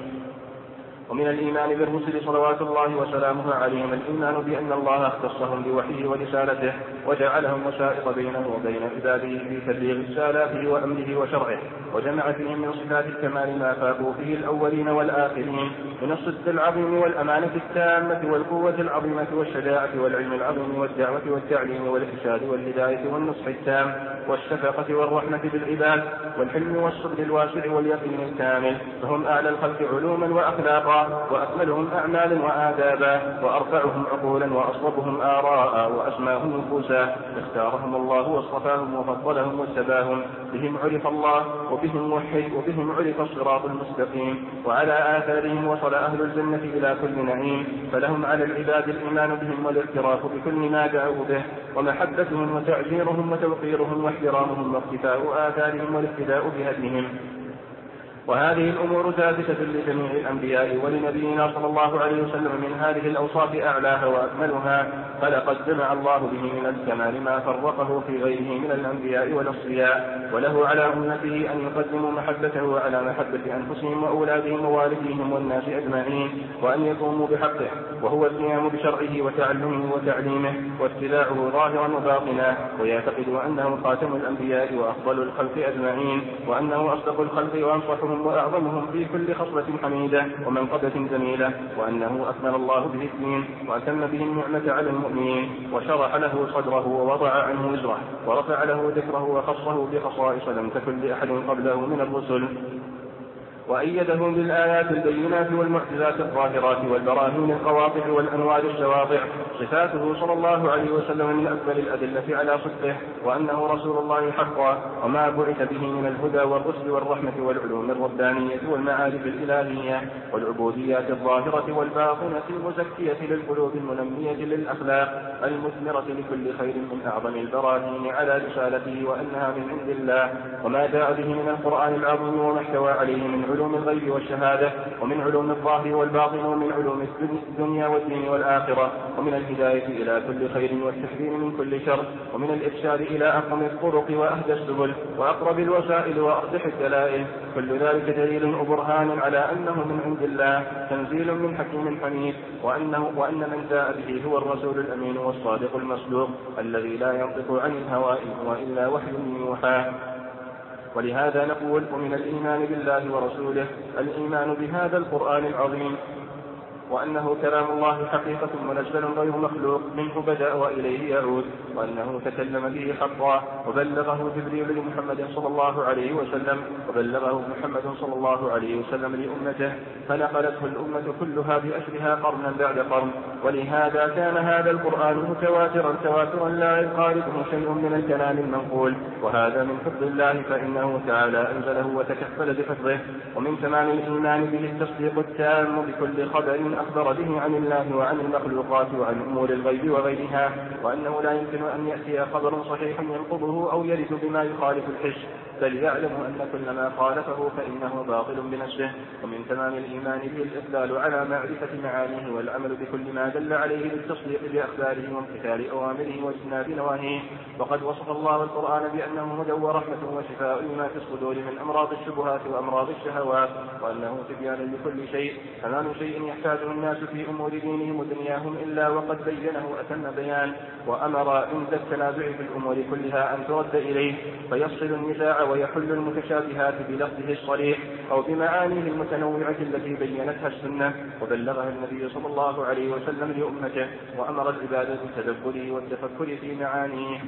ومن الإيمان بالرسل صلوات الله وسلامه عليهم الإيمان بأن الله اختصهم بوحيه ورسالته، وجعلهم وسائط بينه وبين عباده في تبليغ رسالاته وأمره وشرعه، وجمع فيهم من صفات الكمال ما فاقوا فيه الأولين والآخرين من الصدق العظيم والأمانة التامة والقوة العظيمة والشجاعة والعلم العظيم والدعوة والتعليم والإرشاد والهداية والنصح التام والشفقة والرحمة بالعباد والحلم والصبر الواسع واليقين الكامل. فهم أعلى الخلق علوما وأخلاقا، وأكملهم أعمالا وآدابا، وأرفعهم عقولا وأصوبهم آراء وأسماهم نفوسا. اختارهم الله واصطفاهم وفضلهم واجتباهم، بهم عرف الله وبهم وحي وبهم عرف الصراط المستقيم، وعلى آثارهم وصل أهل الجنة إلى كل نعيم. فلهم على العباد الإيمان بهم والاعتراف بكل ما دعوا به، ومحبتهم وتعزيرهم وتوقيرهم واحترامهم واقتفاء آثارهم والاقتداء بهديهم. وهذه الأمور ثابتة لجميع الأنبياء ولنبينا صلى الله عليه وسلم من هذه الأوصاف أعلاها وأكملها، فلقد جمع الله به من الكمال ما فرقه في غيره من الأنبياء والأصفياء. وله على أمته أن يقدموا محبته على محبة أنفسهم وأولادهم ووالديهم والناس أجمعين، وأن يقوموا بحقه، وهو القيام بشرعه وتعلمه وتعليمه واتباعه ظاهرا وباطنا، ويعتقدوا أنه خاتم الأنبياء وأفضل الخلق أجمعين، وأنه أصدق الخلق وأنصحهم وأعظمهم في كل خصلة حميدة ومنقبة جميلة، وأنه أكمل الله به الدين وأتم به النعمة على المؤمنين، وشرح له صدره ووضع عنه وزره ورفع له ذكره وخصه بخصائص لم تكن لأحد قبله من الرسل، وأيده بالآيات البينات والمعجزات الظاهرات والبراهين القواطع والأنوار السواطع. صفاته صلى الله عليه وسلم من أكبر الأدلة على صدقه، وأنه رسول الله حقا، وما بعث به من الهدى والرشد والرحمة والعلوم الربانية والمعارف الإلهية والعبوديات الظاهرة والباطنة المزكية للقلوب المنمية للأخلاق المثمرة لكل خير من أعظم البراهين على رسالته وأنها من عند الله، وما جاء به من القرآن العظيم وما احتوى عليه من علوم الغيب والشهادة، ومن علوم الظاهر والباطن، ومن علوم الدنيا والدين والآخرة، ومن الهداية إلى كل خير والتحذير من كل شر، ومن الإرشاد إلى أقوم الطرق وأهدى السبل وأقرب الوسائل وأرجح الدلائل. كل ذلك دليل وبرهان على أنه من عند الله تنزيل من حكيم حميد، وأنه وأن من جاء به هو الرسول الأمين والصادق المصدوق الذي لا ينطق عن الهوى إن هو إلا وحي يوحى. ولهذا نقول: ومن الإيمان بالله ورسوله الإيمان بهذا القرآن العظيم وأنه كلام الله حقيقة منزل غير مخلوق منه بدأ وإليه يعود، وأنه تكلم به حقا وبلغه جبريل لمحمد صلى الله عليه وسلم وبلغه محمد صلى الله عليه وسلم لأمته، فنقلته الأمة كلها بأسرها قرنا بعد قرن. ولهذا كان هذا القرآن متواترا تواترا لا يقاربه شيء من الكلام المنقول، وهذا من فضل الله فإنه تعالى أنزله وتكفل بحفظه. ومن تمام الإيمان به التصديق التام بكل خبر أخبر به عن الله وعن المخلوقات وعن أمور الغيب وغيرها، وأنه لا يمكن أن يأتي خبر صحيح ينقضه أو يرد بما يخالف الحس، بل يعلم أن كل ما خالفه فإنه باطل بنفسه. ومن تمام الإيمان به الإقبال على معرفة معانيه والعمل بكل ما دل عليه بالتصديق بأخباره وامتثال أوامره واجتناب نواهيه. وقد وصف الله القرآن بأنه هدى ورحمة وشفاء لما في الصدور من أمراض الشبهات وأمراض الشهوات، وأنه تبيان لكل شيء، فما من شيء يحتاجه الناس في أمور دينهم ودنياهم إلا وقد بينه أتم بيان، وأمر عند التنازع في الأمور كلها أن ترد إليه فيفصل النزاع ويحل المتشابهات بلفظه الصريح أو بمعانيه المتنوعة التي بينتها السنة وبلغها النبي صلى الله عليه وسلم لأمته، وأمر العباد بالتدبر والتفكر في معانيه،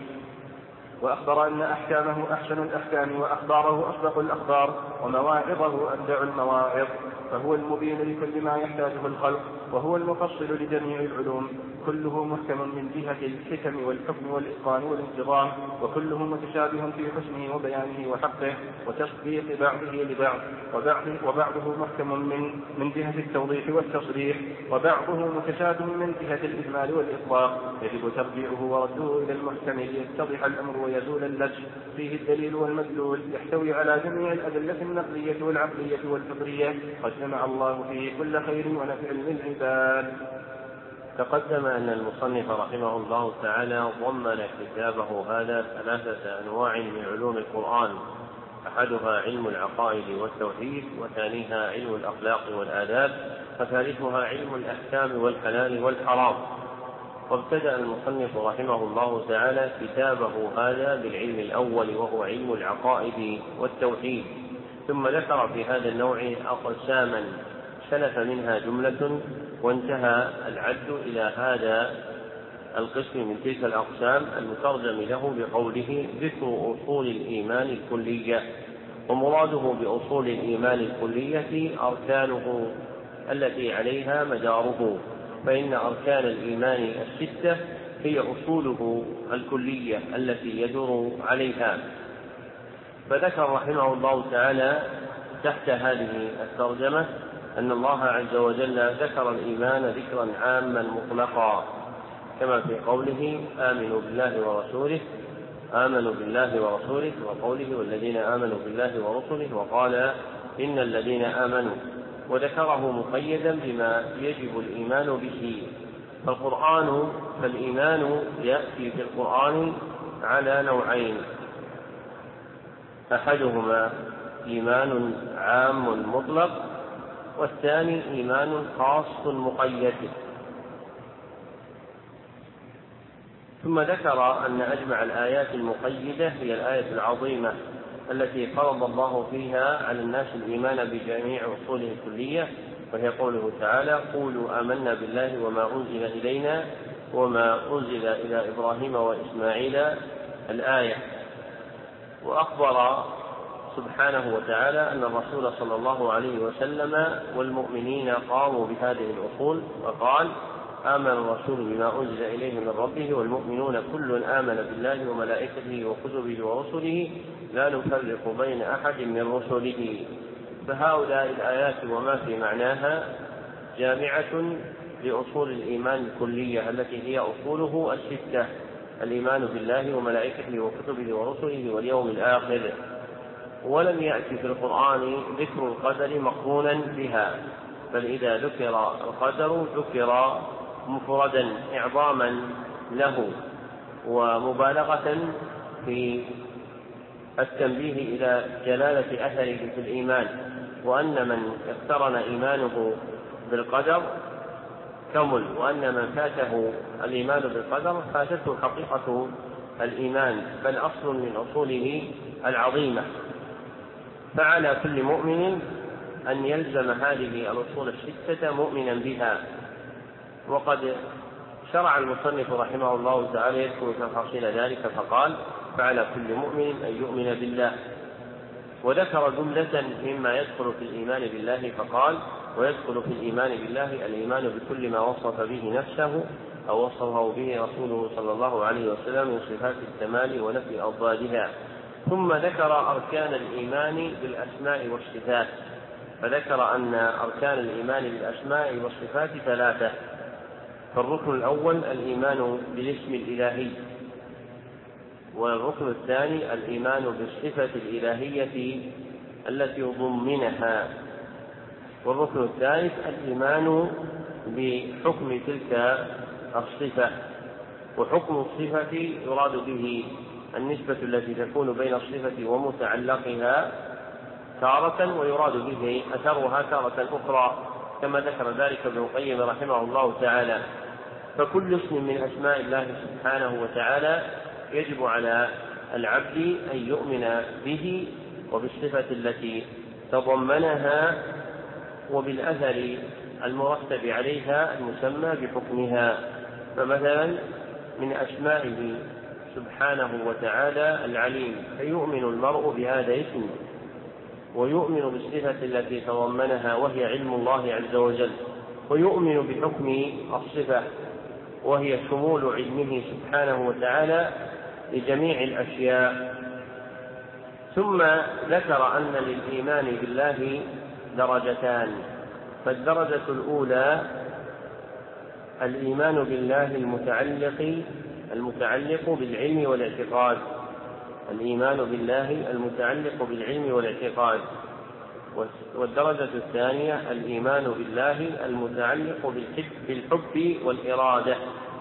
وأخبر أن أحكامه أحسن الأحكام وأخباره أصدق الأخبار ومواعظه أبدع المواعظ، فهو المبين لكل ما يحتاجه الخلق، وهو المفصل لجميع العلوم، كله محكم من جهة الحكم والحكم والإتقان والانتظام، وكله متشابه في حسنه وبيانه وحقه وتصديق بعضه لبعض، وبعضه محكم من, من جهة التوضيح والتصريح، وبعضه متشابه من جهة الإجمال والإطلاق، يجب ترجيعه ورده إلى المحكم ليتضح الأمر ويزول اللبس، فيه الدليل والمدلول، يحتوي على جميع الأدلة النقلية والعقلية والفطرية، قد جمع الله فيه كل خير ونفع للعباد. تقدم أن المصنف رحمه الله تعالى ضمن كتابه هذا ثلاثة أنواع من علوم القرآن، أحدها علم العقائد والتوحيد، وثانيها علم الأخلاق والآداب، وثالثها علم الأحكام والحلال والحرام. وابتدأ المصنف رحمه الله تعالى كتابه هذا بالعلم الأول وهو علم العقائد والتوحيد، ثم ذكر في هذا النوع أقساما سلف منها جملة، وانتهى العد إلى هذا القسم من تلك الأقسام المترجم له بقوله ذكر أصول الإيمان الكلية. ومراده بأصول الإيمان الكلية أركانه التي عليها مداره، فإن أركان الإيمان الستة هي أصوله الكلية التي يدور عليها. فذكر رحمه الله تعالى تحت هذه الترجمة أن الله عز وجل ذكر الإيمان ذكرا عاما مطلقا، كما في قوله آمنوا بالله ورسوله آمنوا بالله ورسوله وقوله والذين آمنوا بالله ورسله، وقال إن الذين آمنوا، وذكره مقيدا بما يجب الإيمان به. فالقرآن فالإيمان يأتي في القرآن على نوعين، أحدهما إيمان عام مطلق، والثاني إيمان خاص مقيد. ثم ذكر أن أجمع الآيات المقيدة هي الآية العظيمة التي فرض الله فيها على الناس الإيمان بجميع أصوله الكلية، وهي قوله تعالى قولوا آمنا بالله وما أنزل إلينا وما أنزل إلى إبراهيم وإسماعيل الآية. وأخبر سبحانه وتعالى أن الرسول صلى الله عليه وسلم والمؤمنين قاموا بهذه الأصول، وقال آمن الرسول بما أنزل إليه من ربه والمؤمنون كل آمن بالله وملائكته وكتبه ورسله لا نفرق بين أحد من رسله. فهؤلاء الآيات وما في معناها جامعة لأصول الإيمان الكلية التي هي أصوله الستة: الإيمان بالله وملائكته وكتبه ورسله واليوم الآخر. ولم يأتي في القرآن ذكر القدر مقرونا بها، بل إذا ذكر القدر ذكر مفردا إعظاما له ومبالغة في التنبيه إلى جلالة أثره في الإيمان، وأن من اقترن إيمانه بالقدر كمل، وأن من فاته الإيمان بالقدر فاتته حقيقة الإيمان، بل أصل من أصوله العظيمة. فعلى كل مؤمن أن يلزم هذه الأصول الستة مؤمنا بها. وقد شرع المصنف رحمه الله تعالى يذكر تفاصيل ذلك فقال: فعلى كل مؤمن أن يؤمن بالله. وذكر جملة مما يدخل في الإيمان بالله فقال: ويدخل في الإيمان بالله الإيمان بكل ما وصف به نفسه أو وصفه به رسوله صلى الله عليه وسلم من صفات الكمال ونفي أضدادها. ثم ذكر أركان الإيمان بالأسماء والصفات، فذكر أن أركان الإيمان بالأسماء والصفات ثلاثة. فالركن الأول الإيمان بالاسم الإلهي، والركن الثاني الإيمان بالصفة الإلهية التي ضمنها، والركن الثالث الإيمان بحكم تلك الصفة. وحكم الصفة يراد به النسبة التي تكون بين الصفة ومتعلقها تارة، ويراد به أثرها تارة أخرى، كما ذكر ذلك ابن القيم رحمه الله تعالى. فكل اسم من أسماء الله سبحانه وتعالى يجب على العبد أن يؤمن به وبالصفة التي تضمنها وبالأثر المرتب عليها المسمى بحكمها. فمثلا من أسمائه سبحانه وتعالى العليم، فيؤمن المرء بهذا اسم ويؤمن بالصفة التي تضمنها وهي علم الله عز وجل، ويؤمن بحكم الصفة وهي شمول علمه سبحانه وتعالى لجميع الأشياء. ثم ذكر أن للإيمان بالله درجتان. فالدرجة الأولى الإيمان بالله المتعلق المتعلق بالعلم والاعتقاد، الإيمان بالله المتعلق بالعلم والاعتقاد. والدرجة الثانية الإيمان بالله المتعلق بالحب والإرادة.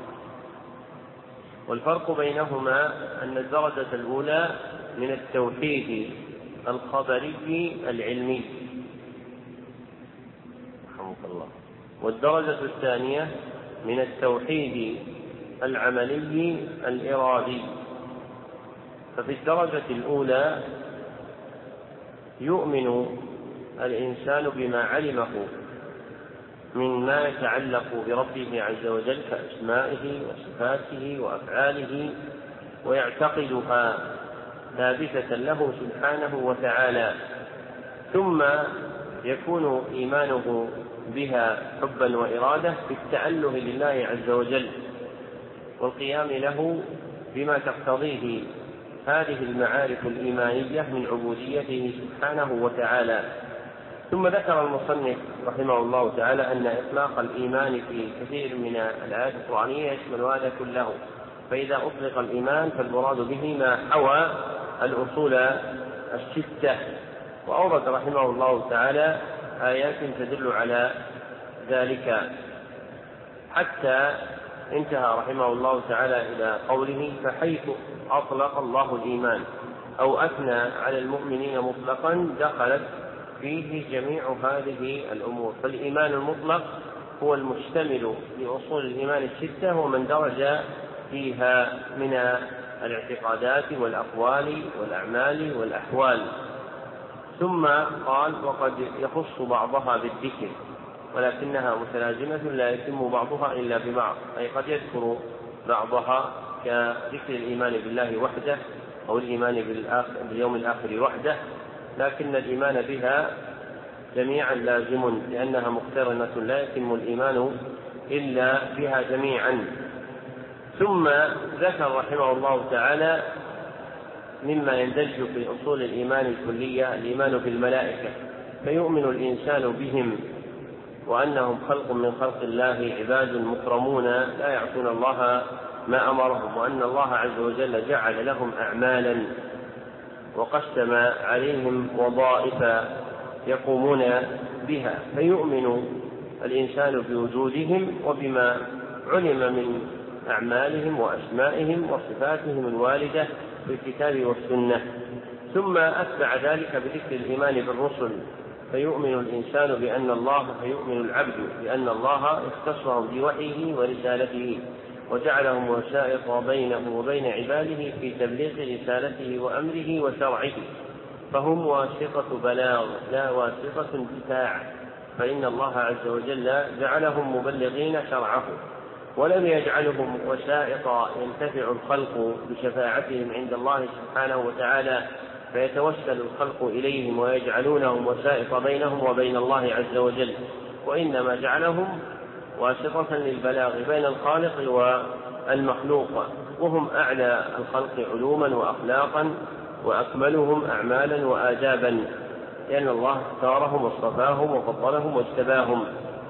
والفرق بينهما أن الدرجة الأولى من التوحيد الخبري العلمي رحمك الله، والدرجة الثانية من التوحيد العملي الإرادي. ففي الدرجة الأولى يؤمن الإنسان بما علمه مما يتعلق بربه عز وجل كأسمائه وصفاته وأفعاله، ويعتقدها ثابتة له سبحانه وتعالى. ثم يكون إيمانه بها حبا وإرادة بالتأله لله عز وجل والقيام له بما تقتضيه هذه المعارف الإيمانية من عبوديته سبحانه وتعالى. ثم ذكر المصنف رحمه الله تعالى أن إطلاق الإيمان في كثير من الآيات القرآنية يشمل هذا كله، فإذا أطلق الإيمان فالمراد به ما حوى الأصول الستة. وأورد رحمه الله تعالى آيات تدل على ذلك حتى انتهى رحمه الله تعالى إلى قوله: فحيث أطلق الله الإيمان أو أثنى على المؤمنين مطلقا دخلت فيه جميع هذه الأمور. فالإيمان المطلق هو المشتمل لأصول الإيمان الستة ومن درج فيها من الاعتقادات والأقوال والأعمال والأحوال. ثم قال: وقد يخص بعضها بالذكر ولكنها متلازمة لا يتم بعضها إلا ببعض، أي قد يذكر بعضها كذكر الإيمان بالله وحده أو الإيمان باليوم الآخر وحده، لكن الإيمان بها جميعا لازم لأنها مقترنة لا يتم الإيمان إلا بها جميعا. ثم ذكر رحمه الله تعالى مما يندرج في أصول الإيمان الكلية الإيمان بالملائكة، فيؤمن الإنسان بهم وأنهم خلق من خلق الله عباد مكرمون لا يعصون الله ما أمرهم، وأن الله عز وجل جعل لهم أعمالا وقسم عليهم وظائف يقومون بها، فيؤمن الإنسان بوجودهم وبما علم من أعمالهم وأسمائهم وصفاتهم الواردة في الكتاب والسنة. ثم أتبع ذلك بذكر الإيمان بالرسل، فيؤمن الإنسان بأن الله فيؤمن العبد بأن الله اختصهم بوحيه ورسالته وجعلهم وسائط بينه وبين عباده في تبليغ رسالته وأمره وشرعه. فهم واسطة بلاغ لا واسطة انتفاع، فإن الله عز وجل جعلهم مبلغين شرعه، ولم يجعلهم وسائط ينتفع الخلق بشفاعتهم عند الله سبحانه وتعالى فيتوسل الخلق إليهم ويجعلونهم وسائط بينهم وبين الله عز وجل، وإنما جعلهم واسطة للبلاغ بين الخالق والمخلوق، وهم أعلى الخلق علوما وأخلاقا وأكملهم أعمالا وآدابا، لأن الله اختارهم واصطفاهم وفضلهم واجتباهم.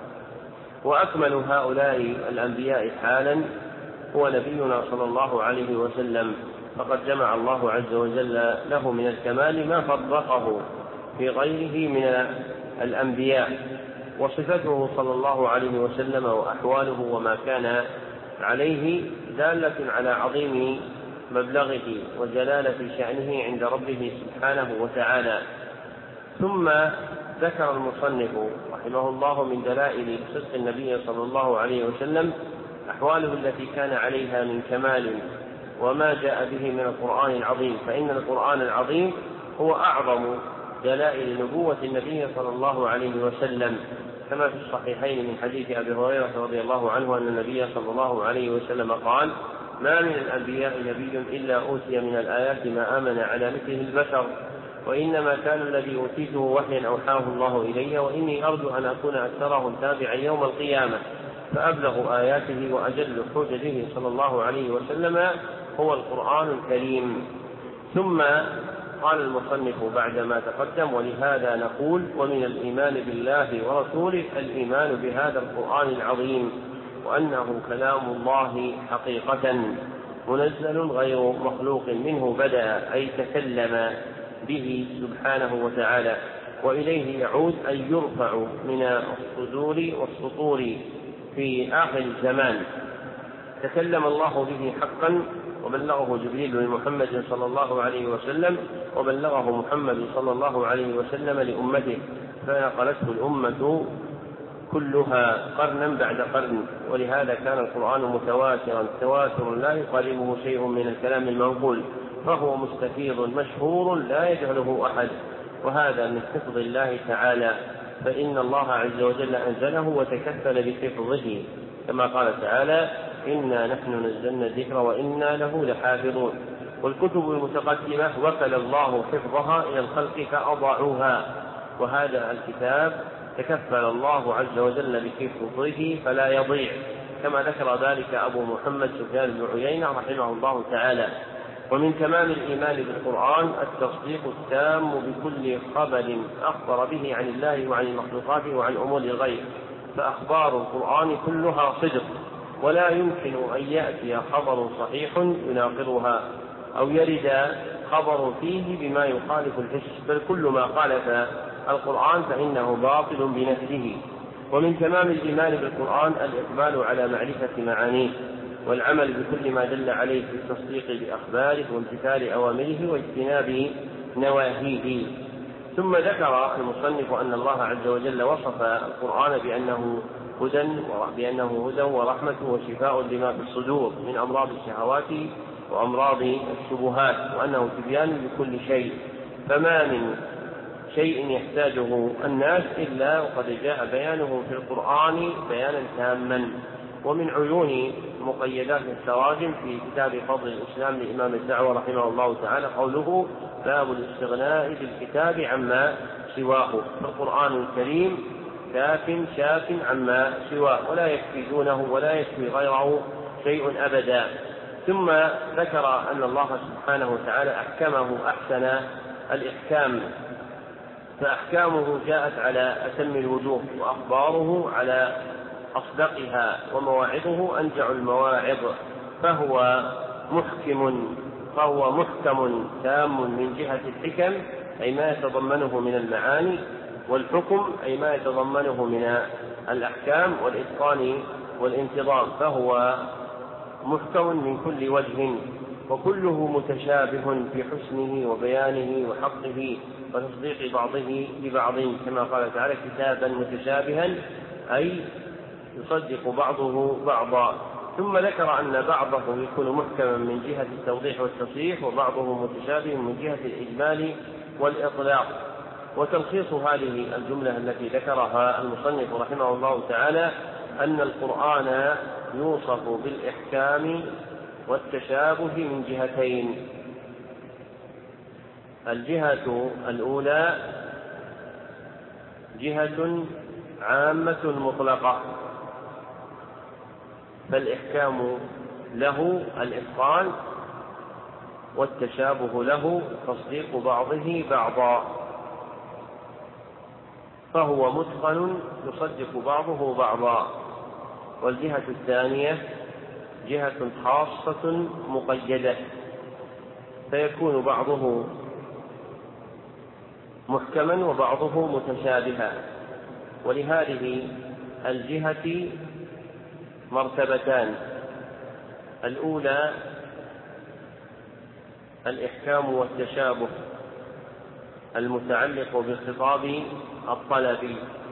وأكمل هؤلاء الأنبياء حالا هو نبينا صلى الله عليه وسلم، فقد جمع الله عز وجل له من الكمال ما فرقه في غيره من الأنبياء، وصفته صلى الله عليه وسلم وأحواله وما كان عليه دالة على عظيم مبلغه وجلالة شأنه عند ربه سبحانه وتعالى. ثم ذكر المصنف رحمه الله من دلائل صدق النبي صلى الله عليه وسلم أحواله التي كان عليها من كمال وما جاء به من القرآن العظيم، فإن القرآن العظيم هو أعظم دلائل نبوة النبي صلى الله عليه وسلم، كما في الصحيحين من حديث أبي هريرة رضي الله عنه أن النبي صلى الله عليه وسلم قال: ما من الأنبياء نبي إلا أوتي من الآيات ما آمن على مثله البشر، وإنما كان الذي أوتيته وحيا أوحاه الله إلي، وإني أرجو أن أكون أكثرهم تابعا يوم القيامة. فأبلغ آياته وأجل حججه صلى الله عليه وسلم هو القرآن الكريم. ثم قال المصنف بعد ما تقدم: ولهذا نقول ومن الإيمان بالله ورسوله الإيمان بهذا القرآن العظيم، وأنه كلام الله حقيقة منزل غير مخلوق منه بدأ، أي تكلم به سبحانه وتعالى، وإليه يعود أن يرفع من الصدور والسطور في آخر الزمان. تكلم الله به حقا وبلغه جبريل لمحمد صلى الله عليه وسلم، وبلغه محمد صلى الله عليه وسلم لأمته، فنقلته الأمة كلها قرنا بعد قرن، ولهذا كان القرآن متواترا تواتر لا يقاربه شيء من الكلام المنقول، فهو مستفيض مشهور لا يجهله أحد، وهذا من حفظ الله تعالى، فإن الله عز وجل أنزله وتكفل بحفظه، كما قال تعالى: إنا نحن نزلنا الذكر وإنا له لحافظون. والكتب المتقدمة وكل الله حفظها إلى الخلق فأضاعوها، وهذا الكتاب تكفل الله عز وجل بحفظه فلا يضيع، كما ذكر ذلك أبو محمد سفيان بن عيينة رحمه الله تعالى. ومن تمام الإيمان بالقرآن التصديق التام بكل خبر أخبر به عن الله وعن المخلوقات وعن أمور الغيب، فأخبار القرآن كلها صدق، ولا يمكن أن يأتي خبر صحيح يناقضها أو يرد خبر فيه بما يخالف الحس، بل كل ما خالف القرآن فإنه باطل بنفسه. ومن تمام الإيمان بالقرآن الإقبال على معرفة معانيه والعمل بكل ما دل عليه في التصديق بأخباره وامتثال أوامره واجتناب نواهيه. ثم ذكر المصنف أن الله عز وجل وصف القرآن بأنه هدى بأنه هدى ورحمة وشفاء لما في الصدور من أمراض الشهوات وأمراض الشبهات، وأنه تبيان لكل شيء، فما من شيء يحتاجه الناس إلا وقد جاء بيانه في القرآن بيانا تاما. ومن عيون مقيدات التراجم في كتاب فضل الإسلام لإمام الدعوة رحمه الله تعالى قوله: باب الاستغناء بالكتاب عما سواه، فالقرآن الكريم كاف شاف عما سواه، ولا يكفي دونه ولا يكفي غيره شيء أبدا. ثم ذكر أن الله سبحانه وتعالى أحكمه أحسن الإحكام، فأحكامه جاءت على أتم الوجوه، وأخباره على أصدقها، ومواعظه أنجع المواعظ، فهو محكم فهو محكم تام من جهة الحكم، أي ما يتضمنه من المعاني، والحكم أي ما يتضمنه من الأحكام والإتقان والانتظام، فهو محكم من كل وجه، وكله متشابه في حسنه وبيانه وحقه وتصديق بعضه ببعض، كما قال تعالى: كتابا متشابها، أي يصدق بعضه بعضا. ثم ذكر أن بعضه يكون محكما من جهة التوضيح والتصريح، وبعضه متشابه من جهة الإجمال والإطلاق. وتلخيص هذه الجملة التي ذكرها المصنف رحمه الله تعالى أن القرآن يوصف بالإحكام والتشابه من جهتين: الجهة الأولى جهة عامة مطلقة، فالإحكام له الإتقان، والتشابه له تصديق بعضه بعضا، فهو متقن يصدق بعضه بعضا. والجهة الثانية جهة خاصة مقيدة، فيكون بعضه محكما وبعضه متشابها. ولهذه الجهة مرتبتان: الأولى الإحكام والتشابه المتعلق بالخطاب الطلبي،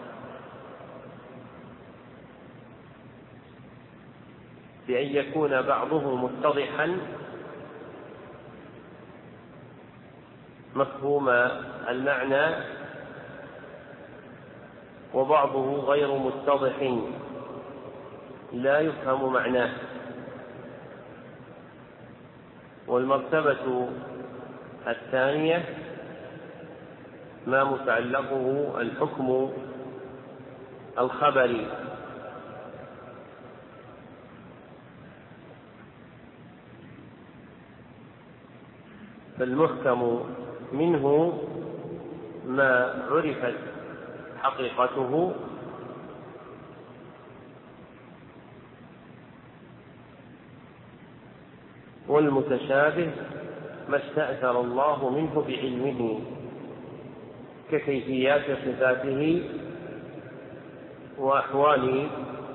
بأن يكون بعضه متضحا مفهوم المعنى وبعضه غير متضح لا يفهم معناه. والمرتبة الثانية ما متعلقه الحكم الخبري، فالمحكم منه ما عرفت حقيقته والمتشابه ما استأثر الله منه بعلمه ككيفيات صفاته وأحوال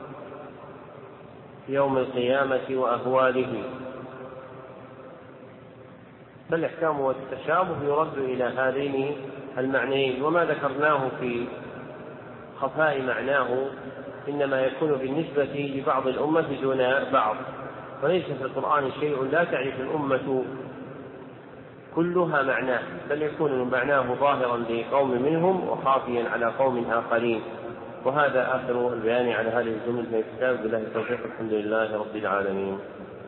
يوم القيامة وأهواله. فالإحكام والتشابه يرد إلى هذين المعنيين، وما ذكرناه في خفاء معناه إنما يكون بالنسبة لبعض الأمة دون بعض، وليس في القرآن شيء لا تعرف الأمة كلها معناه، بل يكون معناه ظاهرا لقوم منهم وخافيا على قوم آخرين. وهذا آخر البيان على هذه الجملة من الكتاب. بالله التوفيق، الحمد لله رب العالمين.